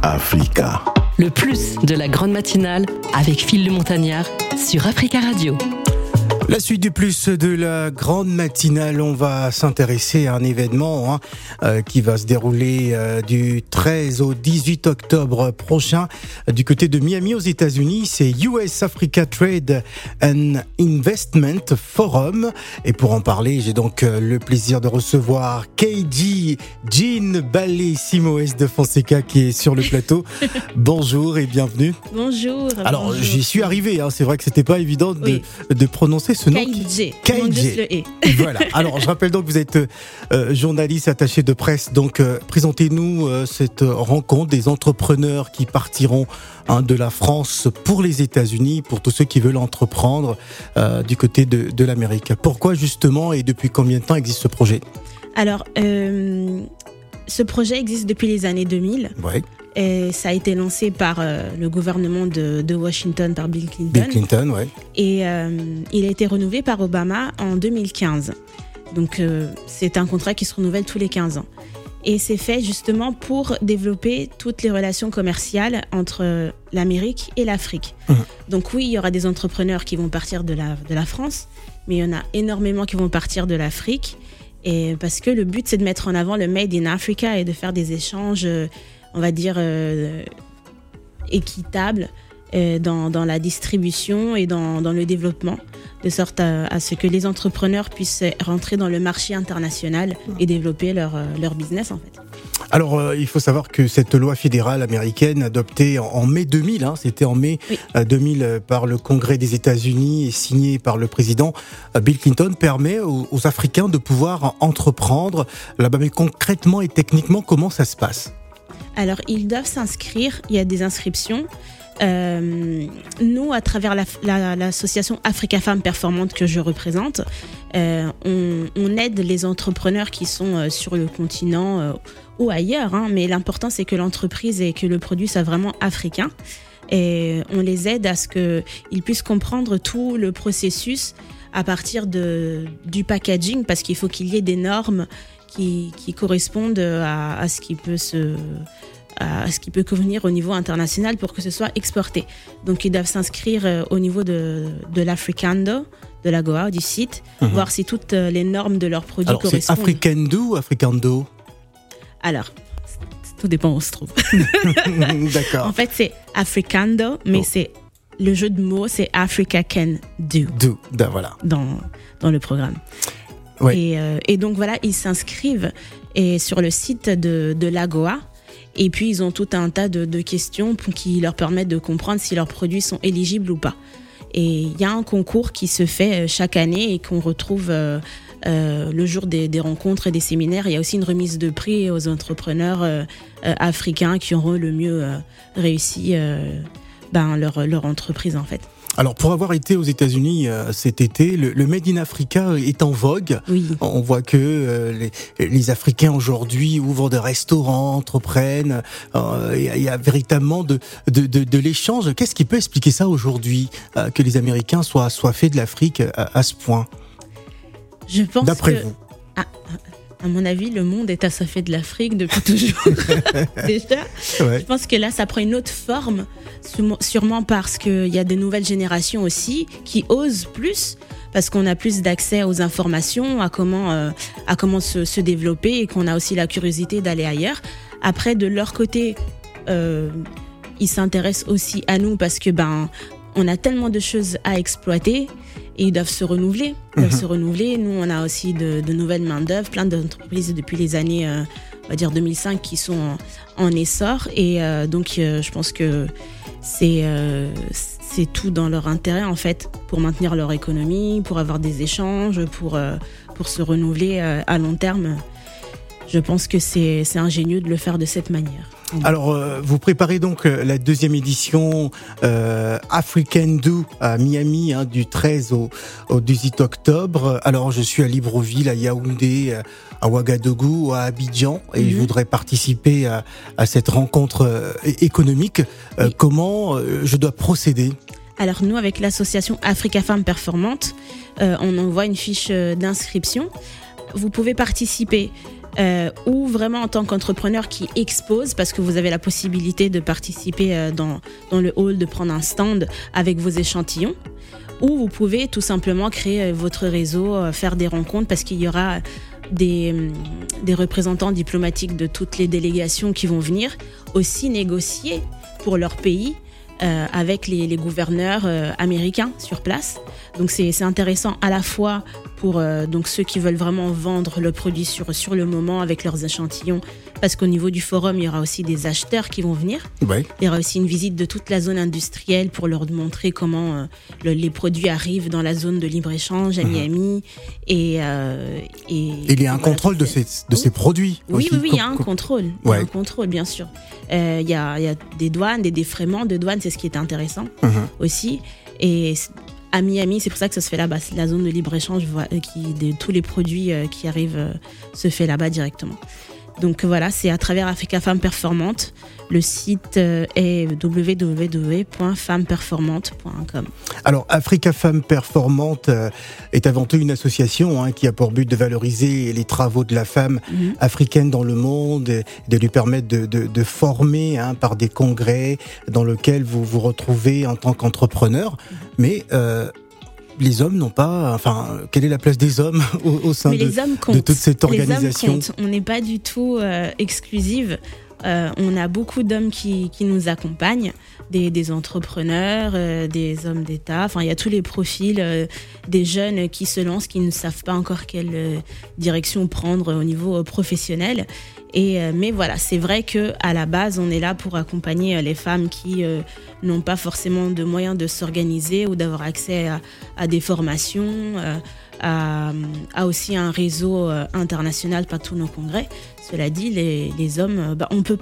Africa. Le plus de la grande matinale avec Phil le Montagnard sur Africa Radio. La suite du plus de la grande matinale, on va s'intéresser à un événement qui va se dérouler du 13 au 18 octobre prochain du côté de Miami aux États-Unis. C'est US Africa Trade and Investment Forum. Et pour en parler, j'ai donc le plaisir de recevoir KG Jean Ballet Simoes de Fonseca qui est sur le plateau. Bonjour et bienvenue. Bonjour. Alors, bonjour. J'y suis arrivé, c'est vrai que c'était pas évident de prononcer ce nom. KG. Voilà. Alors, je rappelle donc que vous êtes journaliste attaché de presse. Donc, présentez-nous cette rencontre des entrepreneurs qui partiront de la France pour les États-Unis, pour tous ceux qui veulent entreprendre du côté de l'Amérique. Pourquoi justement et depuis combien de temps existe ce projet ? Alors, ce projet existe depuis les années 2000. Ouais. Et ça a été lancé par le gouvernement de Washington, par Bill Clinton. Bill Clinton, ouais. Et il a été renouvelé par Obama en 2015. Donc, c'est un contrat qui se renouvelle tous les 15 ans. Et c'est fait justement pour développer toutes les relations commerciales entre l'Amérique et l'Afrique. Donc oui, il y aura des entrepreneurs qui vont partir de la France, mais il y en a énormément qui vont partir de l'Afrique. Et parce que le but, c'est de mettre en avant le Made in Africa et de faire des échanges, on va dire, équitables dans la distribution et dans le développement, de sorte à ce que les entrepreneurs puissent rentrer dans le marché international et développer leur business, en fait. Alors, il faut savoir que cette loi fédérale américaine adoptée en mai 2000, c'était en mai 2000 par le Congrès des États-Unis et signée par le président Bill Clinton, permet aux Africains de pouvoir entreprendre là-bas. Mais concrètement et techniquement, comment ça se passe ? Alors, ils doivent s'inscrire, il y a des inscriptions. Nous, à travers l'association Africa Femmes Performantes que je représente, on aide les entrepreneurs qui sont sur le continent ou ailleurs, mais l'important c'est que l'entreprise et que le produit soit vraiment africain. Et on les aide à ce qu'ils puissent comprendre tout le processus à partir du packaging, parce qu'il faut qu'il y ait des normes qui correspondent à ce qui peut à ce qui peut convenir au niveau international pour que ce soit exporté. Donc, ils doivent s'inscrire au niveau de l'Africando, de l'AGOA, du site, voir si toutes les normes de leurs produits correspondent. Alors, c'est Africando ou Africando ? Alors, tout dépend où on se trouve. D'accord. En fait, c'est Africando, mais c'est le jeu de mots, c'est Africa Can Do. Voilà. Dans le programme. Ouais. Et donc, voilà, ils s'inscrivent sur le site de l'AGOA. Et puis, ils ont tout un tas de questions qui leur permettent de comprendre si leurs produits sont éligibles ou pas. Et il y a un concours qui se fait chaque année et qu'on retrouve le jour des rencontres et des séminaires. Il y a aussi une remise de prix aux entrepreneurs africains qui auront le mieux réussi leur entreprise, en fait. Alors, pour avoir été aux États-Unis cet été, le Made in Africa est en vogue. Oui. On voit que les Africains aujourd'hui ouvrent des restaurants, entreprennent. Il y a véritablement de l'échange. Qu'est-ce qui peut expliquer ça aujourd'hui, que les Américains soient faits de l'Afrique à ce point ? Je pense d'après vous. À mon avis, le monde est assoiffé de l'Afrique depuis toujours. Déjà, je pense que là, ça prend une autre forme, sûrement parce qu'il y a de nouvelles générations aussi qui osent plus, parce qu'on a plus d'accès aux informations, à comment se développer, et qu'on a aussi la curiosité d'aller ailleurs. Après, de leur côté, ils s'intéressent aussi à nous parce que on a tellement de choses à exploiter. Et ils doivent se renouveler. Nous, on a aussi de nouvelles main-d'œuvre, plein d'entreprises depuis les années, on va dire 2005, qui sont en essor. Et donc, je pense que c'est tout dans leur intérêt, en fait, pour maintenir leur économie, pour avoir des échanges, pour se renouveler à long terme. Je pense que c'est ingénieux de le faire de cette manière. Alors, vous préparez donc la deuxième édition Africando à Miami, du 13 au 18 octobre. Alors, je suis à Libreville, à Yaoundé, à Ouagadougou, à Abidjan, et je voudrais participer à cette rencontre économique. Oui. Comment je dois procéder ? Alors, nous, avec l'association Africa Femmes Performantes, on envoie une fiche d'inscription. Vous pouvez participer ou vraiment en tant qu'entrepreneur qui expose, parce que vous avez la possibilité de participer dans le hall, de prendre un stand avec vos échantillons, ou vous pouvez tout simplement créer votre réseau, faire des rencontres, parce qu'il y aura des représentants diplomatiques de toutes les délégations qui vont venir aussi négocier pour leur pays avec les gouverneurs américains sur place. Donc c'est intéressant à la fois pour donc ceux qui veulent vraiment vendre le produit sur le moment avec leurs échantillons, parce qu'au niveau du forum, il y aura aussi des acheteurs qui vont venir. Ouais. Il y aura aussi une visite de toute la zone industrielle pour leur montrer comment les produits arrivent dans la zone de libre-échange à Miami. Et il y a un contrôle de ces produits. Oui, aussi. il y a un contrôle. Il y a un contrôle, bien sûr. Il y a des douanes, des défraiements de douane, c'est ce qui est intéressant aussi. Et à Miami, c'est pour ça que ça se fait là-bas. C'est la zone de libre-échange de tous les produits qui arrivent se fait là-bas directement. Donc voilà, c'est à travers Africa Femmes Performantes. Le site est www.femmesperformantes.com. Alors, Africa Femmes Performantes est avant tout une association qui a pour but de valoriser les travaux de la femme africaine dans le monde, et de lui permettre de former par des congrès dans lesquels vous vous retrouvez en tant qu'entrepreneur. Mais les hommes n'ont pas... Enfin, quelle est la place des hommes au sein de toute cette organisation ? Les hommes comptent. On n'est pas du tout exclusive. On a beaucoup d'hommes qui nous accompagnent, des entrepreneurs, des hommes d'État. Enfin, il y a tous les profils des jeunes qui se lancent, qui ne savent pas encore quelle direction prendre au niveau professionnel. Mais voilà, c'est vrai que à la base, on est là pour accompagner les femmes qui n'ont pas forcément de moyens de s'organiser ou d'avoir accès à des formations, à aussi un réseau international par tous nos congrès. Cela dit, les hommes, on peut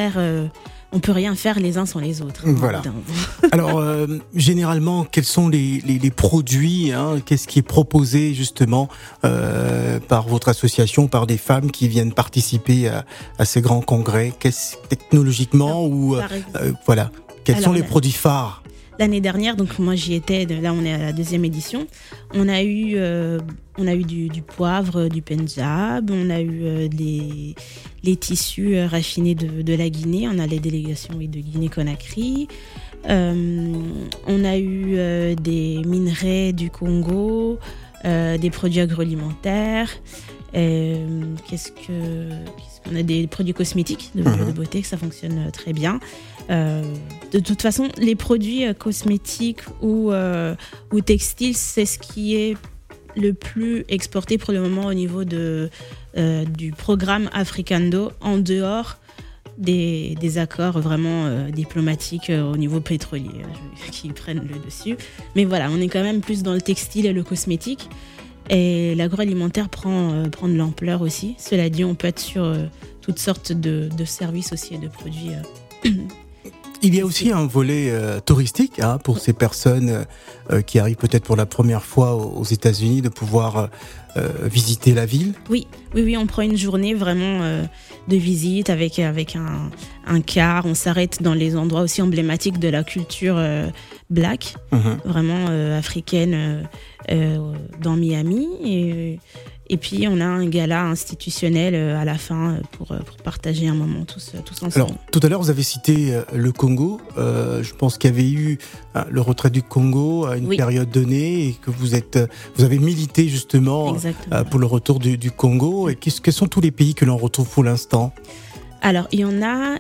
rien faire les uns sans les autres. Voilà. Alors, généralement, quels sont les produits, qu'est-ce qui est proposé justement par votre association, par des femmes qui viennent participer à ces grands congrès, technologiquement voilà. Quels sont les produits phares ? L'année dernière, donc moi j'y étais, là on est à la 2e édition, on a eu du poivre du Pendjab, on a eu les tissus raffinés de la Guinée, on a les délégations de Guinée-Conakry, on a eu des minerais du Congo, des produits agroalimentaires, qu'est-ce qu'on a, des produits cosmétiques de beauté, que ça fonctionne très bien. De toute façon, les produits cosmétiques ou textiles, c'est ce qui est le plus exporté pour le moment au niveau du programme Africando, en dehors des accords vraiment diplomatiques au niveau pétrolier qui prennent le dessus. Mais voilà, on est quand même plus dans le textile et le cosmétique. Et l'agroalimentaire prend de l'ampleur aussi. Cela dit, on peut être sur toutes sortes de services aussi et de produits. Il y a aussi un volet touristique pour ces personnes qui arrivent peut-être pour la première fois aux États-Unis, de pouvoir visiter la ville. Oui, on prend une journée vraiment de visite avec un car. On s'arrête dans les endroits aussi emblématiques de la culture black, vraiment africaine, dans Miami. Et puis, on a un gala institutionnel à la fin pour partager un moment tous ensemble. Alors, tout à l'heure, vous avez cité le Congo. Je pense qu'il y avait eu le retrait du Congo à une période donnée et que vous avez milité justement pour le retour du Congo. Et quels sont tous les pays que l'on retrouve pour l'instant ? Alors, il y en a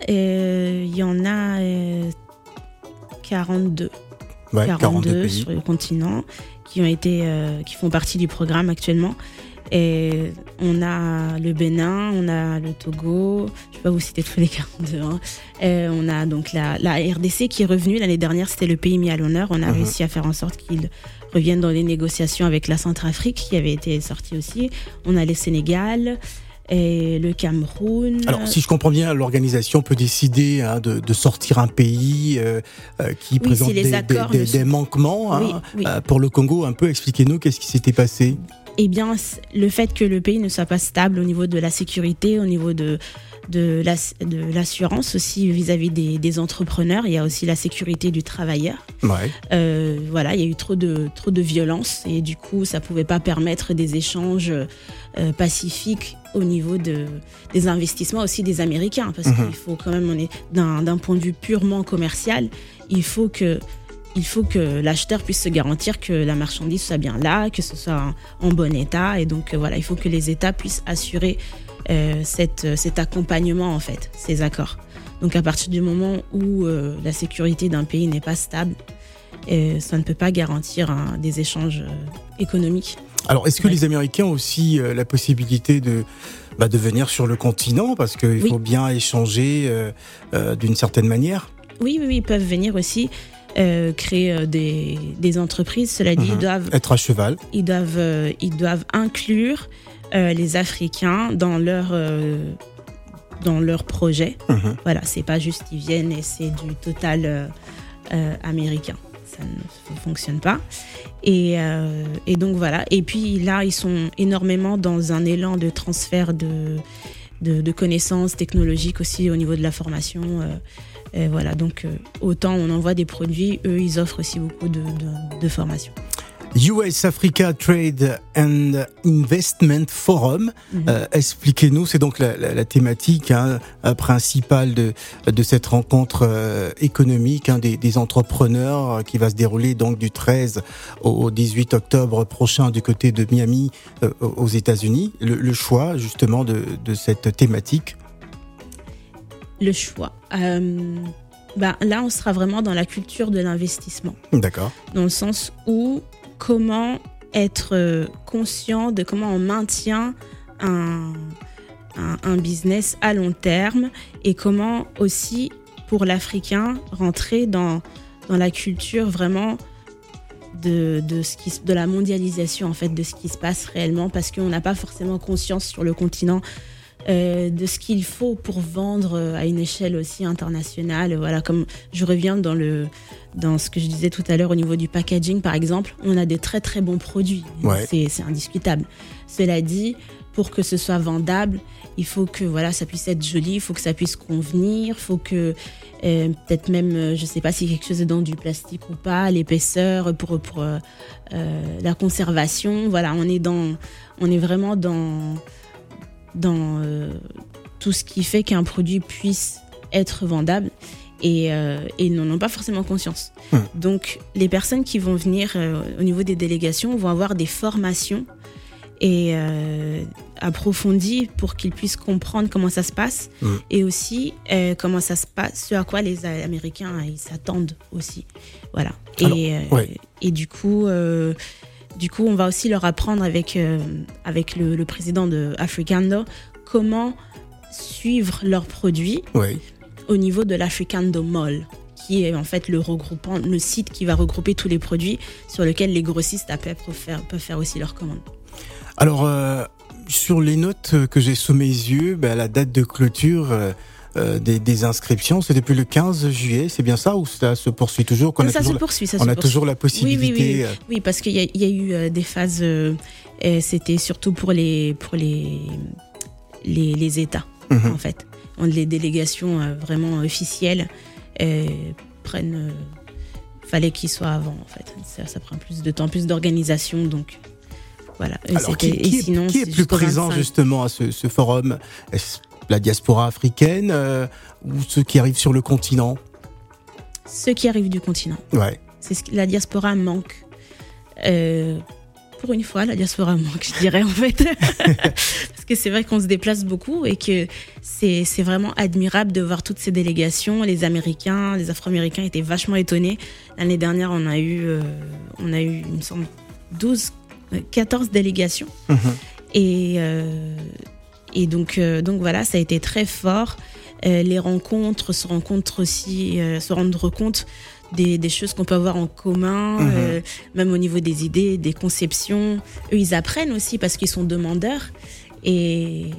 42. Ouais, 42 pays sur le continent qui font partie du programme actuellement. Et on a le Bénin, on a le Togo, je vais pas vous citer tous les 42. Et on a donc la RDC qui est revenue l'année dernière, c'était le pays mis à l'honneur. On a réussi à faire en sorte qu'ils reviennent dans les négociations avec la Centrafrique qui avait été sortie aussi. On a le Sénégal et le Cameroun. Alors, si je comprends bien, l'organisation peut décider de sortir un pays qui présente des manquements. Pour le Congo, un peu, expliquez-nous qu'est-ce qui s'était passé. eh bien, le fait que le pays ne soit pas stable au niveau de la sécurité, au niveau de l'assurance aussi vis-à-vis des entrepreneurs. Il y a aussi la sécurité du travailleur. Ouais. Voilà, il y a eu trop de violence et du coup, ça pouvait pas permettre des échanges pacifiques au niveau des investissements aussi des Américains, parce qu'il faut quand même, on est d'un point de vue purement commercial, il faut que l'acheteur puisse se garantir que la marchandise soit bien là, que ce soit en bon état, et donc voilà, il faut que les États puissent assurer cet accompagnement, en fait, ces accords. Donc à partir du moment où la sécurité d'un pays n'est pas stable, ça ne peut pas garantir des échanges économiques. Alors, est-ce que les Américains ont aussi la possibilité de venir sur le continent, parce qu'il faut bien échanger d'une certaine manière? Oui, ils peuvent venir aussi créer des entreprises. Cela dit, ils doivent être à cheval. Ils doivent inclure les Africains dans leur projet. Voilà, c'est pas juste ils viennent et c'est du total américain. Ça ne fonctionne pas. Et donc voilà. Et puis là, ils sont énormément dans un élan de transfert de connaissances technologiques aussi au niveau de la formation. Voilà, donc autant on envoie des produits, eux, ils offrent aussi beaucoup de formation. US Africa Trade and Investment Forum. Expliquez-nous, c'est donc la thématique principale de cette rencontre économique des entrepreneurs qui va se dérouler donc du 13 au 18 octobre prochain du côté de Miami aux États-Unis. Le choix justement de cette thématique. Le choix. Là, on sera vraiment dans la culture de l'investissement. D'accord. Dans le sens où comment être conscient de comment on maintient un business à long terme et comment aussi, pour l'Africain, rentrer dans la culture vraiment de la mondialisation, en fait, de ce qui se passe réellement, parce qu'on n'a pas forcément conscience sur le continent de ce qu'il faut pour vendre à une échelle aussi internationale. Voilà, comme je reviens dans ce que je disais tout à l'heure au niveau du packaging, par exemple, on a des très très bons produits. Ouais. C'est indiscutable. Cela dit, pour que ce soit vendable, il faut que ça puisse être joli, il faut que ça puisse convenir, il faut que peut-être même, je sais pas si quelque chose est dans du plastique ou pas, l'épaisseur pour la conservation. Voilà, on est vraiment dans tout ce qui fait qu'un produit puisse être vendable et n'en ont pas forcément conscience. Donc, les personnes qui vont venir au niveau des délégations vont avoir des formations et approfondies pour qu'ils puissent comprendre comment ça se passe et aussi comment ça se passe, ce à quoi les Américains ils s'attendent aussi. Voilà. Et du coup, on va aussi leur apprendre avec le président de Africando comment suivre leurs produits au niveau de l'Africando Mall, qui est en fait le site qui va regrouper tous les produits sur lequel les grossistes peuvent faire aussi leurs commandes. Alors, sur les notes que j'ai sous mes yeux, la date de clôture des inscriptions, c'est depuis le 15 juillet, c'est bien ça, ou ça se poursuit toujours? Ça se poursuit. On a toujours la possibilité. Oui, parce qu'il y a eu des phases. C'était surtout pour les États, en fait. Les délégations vraiment officielles prennent. Fallait qu'ils soient avant, en fait. Ça prend plus de temps, plus d'organisation, donc. Voilà. Alors, qui est plus présent justement à ce forum? Est-ce la diaspora africaine ou ceux qui arrivent sur le continent? Ceux qui arrivent du continent. Ouais. La diaspora manque. Pour une fois, la diaspora manque, je dirais, en fait. Parce que c'est vrai qu'on se déplace beaucoup et que c'est vraiment admirable de voir toutes ces délégations. Les Américains, les Afro-Américains étaient vachement étonnés. L'année dernière, on a eu, il me semble, 14 délégations. Et donc voilà, ça a été très fort. Les rencontres, se rendre compte des choses qu'on peut avoir en commun, même au niveau des idées, des conceptions. Eux, ils apprennent aussi parce qu'ils sont demandeurs. Et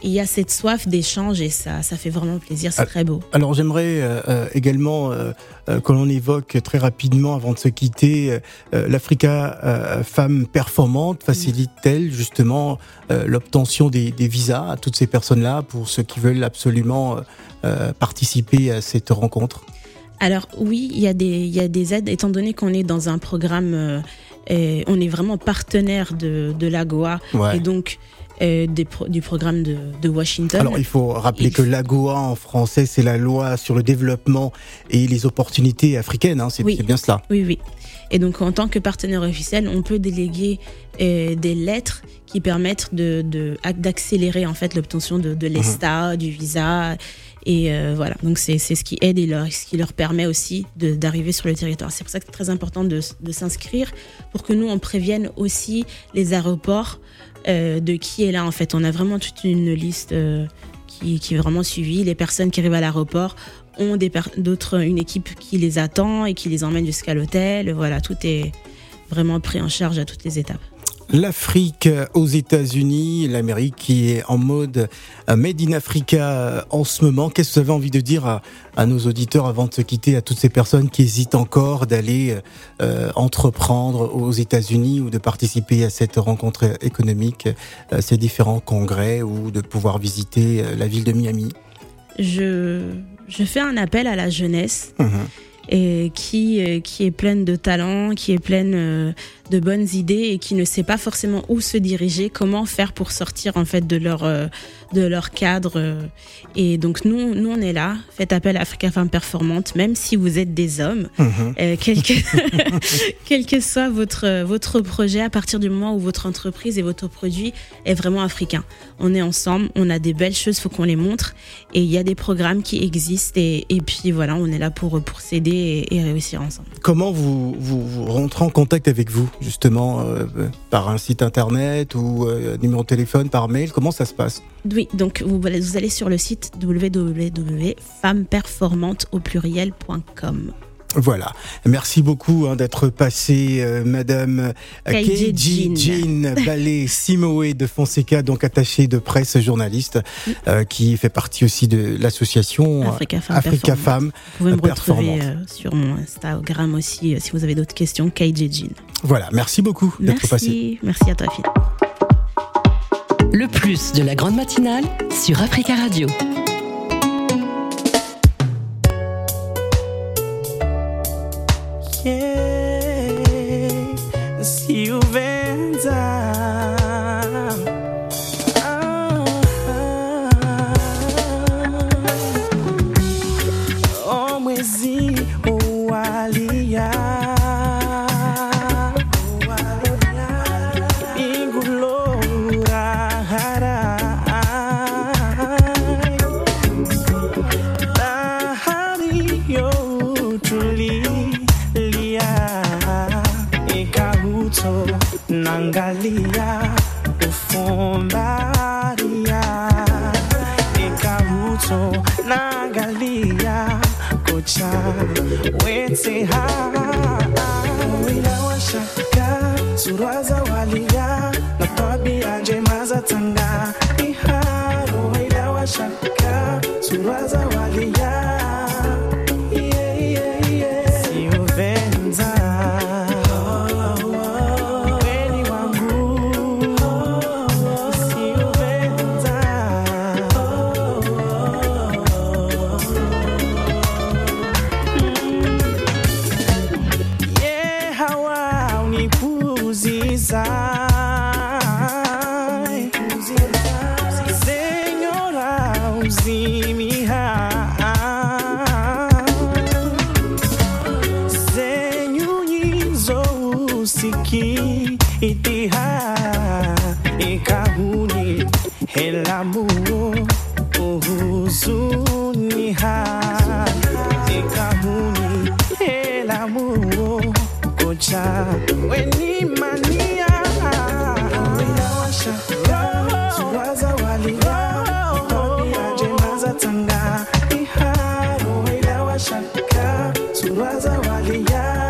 il y a cette soif d'échange et ça fait vraiment plaisir, c'est très beau. Alors j'aimerais également que l'on évoque très rapidement avant de se quitter, l'Africa Femmes Performantes facilite-t-elle justement l'obtention des visas à toutes ces personnes-là pour ceux qui veulent absolument participer à cette rencontre? Alors oui, il y a des aides, étant donné qu'on est dans un programme, on est vraiment partenaire de l'AGOA et donc du programme de Washington. Alors il faut rappeler que l'AGOA en français, c'est la loi sur le développement et les opportunités africaines, hein, c'est bien cela. Oui. Et donc en tant que partenaire officiel, on peut déléguer des lettres qui permettent d'accélérer en fait l'obtention de l'ESTA, du visa. Et voilà, donc c'est ce qui aide et ce qui leur permet aussi d'arriver sur le territoire. C'est pour ça que c'est très important de s'inscrire pour que nous, on prévienne aussi les aéroports de qui est là en fait. On a vraiment toute une liste qui est vraiment suivie. Les personnes qui arrivent à l'aéroport ont une équipe qui les attend et qui les emmène jusqu'à l'hôtel. Voilà, tout est vraiment pris en charge à toutes les étapes. L'Afrique aux États-Unis, l'Amérique qui est en mode Made in Africa en ce moment. Qu'est-ce que vous avez envie de dire à nos auditeurs avant de se quitter, à toutes ces personnes qui hésitent encore d'aller entreprendre aux États-Unis ou de participer à cette rencontre économique, ces différents congrès ou de pouvoir visiter la ville de Miami? Je fais un appel à la jeunesse. Et qui est pleine de talent, qui est pleine de bonnes idées et qui ne sait pas forcément où se diriger, comment faire pour sortir en fait de leur cadre. Et donc nous on est là. Faites appel à Africa Femmes Performantes, même si vous êtes des hommes, quel que soit votre projet, à partir du moment où votre entreprise et votre produit est vraiment africain. On est ensemble, on a des belles choses, faut qu'on les montre. Et il y a des programmes qui existent et puis voilà, on est là pour s'aider et réussir ensemble. Comment vous rentrez en contact avec vous, justement, par un site internet ou numéro de téléphone, par mail? Comment ça se passe? Oui, donc vous allez sur le site www.femmesperformantes.com. Voilà. Merci beaucoup d'être passé, Madame KJ Jean Ballet Simoé de Fonseca, donc attachée de presse journaliste, qui fait partie aussi de l'association Africa Femmes. Vous pouvez me retrouver sur mon Instagram aussi si vous avez d'autres questions, KJ Jean. Voilà, merci beaucoup d'être passé. Merci à toi, Phil. Le plus de la grande matinale sur Africa Radio. Nangalia ufumbaria ikabuto nangalia kocha wete ha wila washaka suraza walia na tabia njema za tanga iharo wila washaka suraza walia itiha ikahuni helamu uhuzuniha ikahuni helamu kocha weni mania winawasha suwaza walia tabia njema za tanga iharo winawasha suwaza walia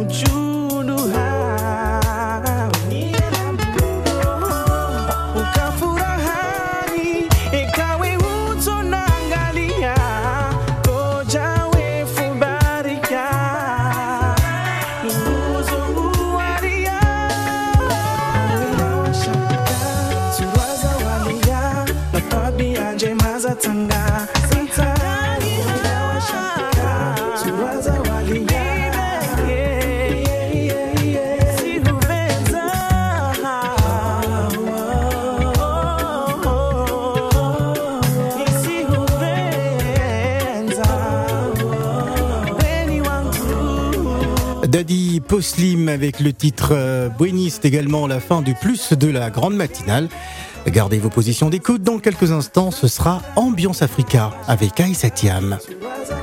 Daddy Poslim avec le titre Buenis, c'est également la fin du plus de la grande matinale. Gardez vos positions d'écoute, dans quelques instants ce sera Ambiance Africa avec Aïssa Thiam.